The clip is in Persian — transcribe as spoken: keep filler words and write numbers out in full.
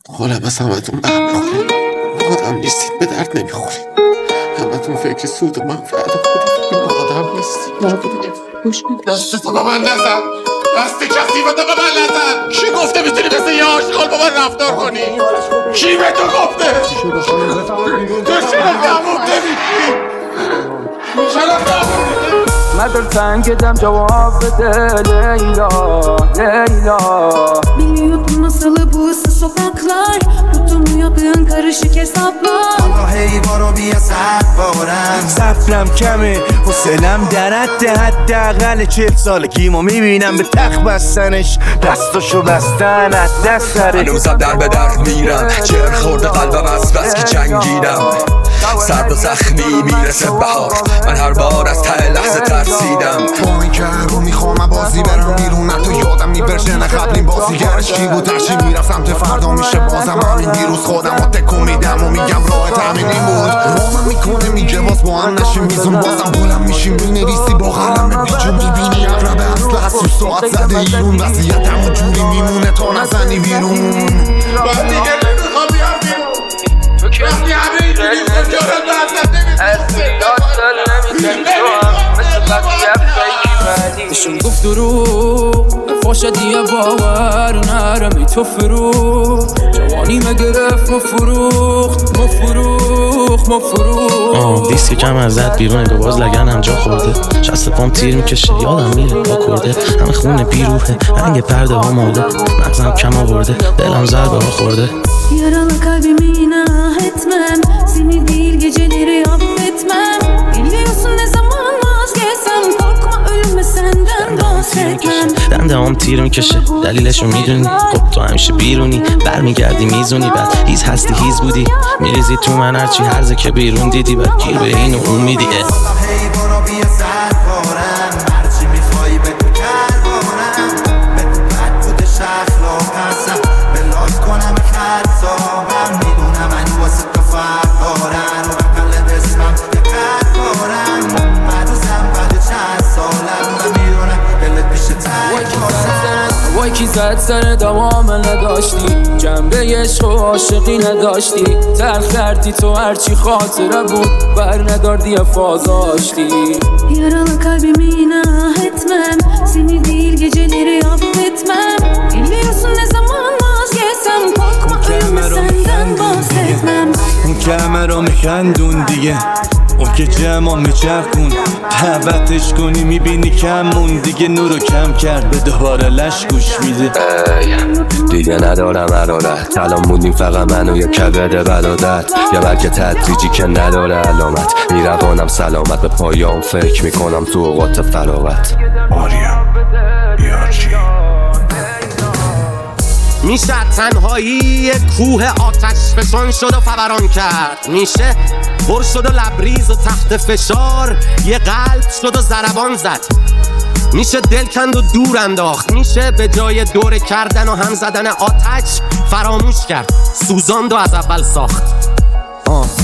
حالم از همتون به هم میخورید. آدم نیستید، به درد نمیخورید. همتون فکر سود و منفعت خودید. این آدم نیستید. گوش بده. دستتو به من نزن. دست کثیفتو به من نزن. کی گفته میتونی مثل یه آشغال با من رفتار کنی؟ کی به تو گفته؟ تو چرا نمون نمیدی؟ چرا نمون مدر تنگدم جواب بده لیلا لیلا. Biliyordum nasıl bu ıssız sokaklar, Tutumu yapın karışık hesaplar. Vallahi baro biya صد بارم صبرم کمه حوصله‌ام در حد حداقل چهل سالگیمو میبینم به تخت بستنش، دستاشو بستن از دست سرش. هنوزم در به در میرم، جر خورده قلبم از بس که جنگیدم. سرد و زخمی میرسه بهار، من هر بار از ته لحظه ترسیدم. با این که رو میخوام بازی برم بیرون، نه تو یادم میبرشه نه قبلین بازیگرش کی بود. هرچی میرم سمت فردا میشه بازم همین دیروز. خودم رو تکون میدم و میگم راه تامین این بود. رامم میکنه میگه باز با هم نشیم میزون. بازم بلند میشیم مینویسی با قلم بیجون. میبینی اقربه اصل هست و ساعت زده ایرون. وضعیتم و جوری میمونه تا نزنی بیرون. من دیگه نمیخوام بیام بیرون. وقتی همه این دیگه خجارت بردن نمیزنی. بشون گفت دروغ فاش دیگه باور نرمی تو فروخ. جوانی مگرفت ما فروخت ما فروخت ما فروخت. آه دیسک کم ازت بیرونه به باز لگنم جا خورده. شست پام تیر میکشه یادم میره با کرده. همه خونه بیروحه رنگ پرده ها ماده. مغزم کم آورده دلم ضربه ها خورده. Yaralı kalbimi inah etmem, seni değil geceleri affetmem. Biliyorsun ne zaman vazgeçsem, korkma ölüme senden bahsetmem. دنده هم تیر میکشه دلیلشو میدونی. خب تو همیشه بیرونی برمیگردی میزونی. بعد هیز هستی هیز بودی میریزی تو من هرچی هرزه که بیرون دیدی. بعد گیر به این و اون میدی. والله بارو بیا صد بارم هرچی میخوایی به تو کروانم. به تو بد بودش اخلاقم بلاک کنم خطابم. میدونم من واسه تو فرق دارم و بقلب اسمم یه قد بارم. من روزم بعد چند سالم و میدونم دلت پیشه تنگ بارم. وای کی زد سر دوام نداشتی، جنبه عشق و عاشقی نداشتی. تلخ کردی تو هرچی خاطره بود بر نداردی فازاشتی. Yaralı kalbimi inah etmem, seni değil geceleri affetmem. Biliyorsun ne zaman vazgeçsem, korkma ölüme senden bahsetmem. اون که همه رو میخندون دیگه، اون که جمع میچرخون دعوتش کنی میبینی کمون دیگه. نورو کم کرد به دوباره لش گوش میده. دیگه ندارم حرارت، الان موندیم فقط من و یه کبد برادت. یا بلکه تدریجی که نداره علامت. میروانم سلامت به پایام فکر میکنم تو اوقات فراغت. آریا یارچی میشه تنهایی کوه آتش فشان شد و فوران کرد. میشه پر شد و لبریز و تحت فشار یه قلب شد و ضربان زد. میشه دل کند و دور انداخت. میشه به جای دور کردن و هم زدن آتش فراموش کرد، سوزاند و از اول ساخت. آه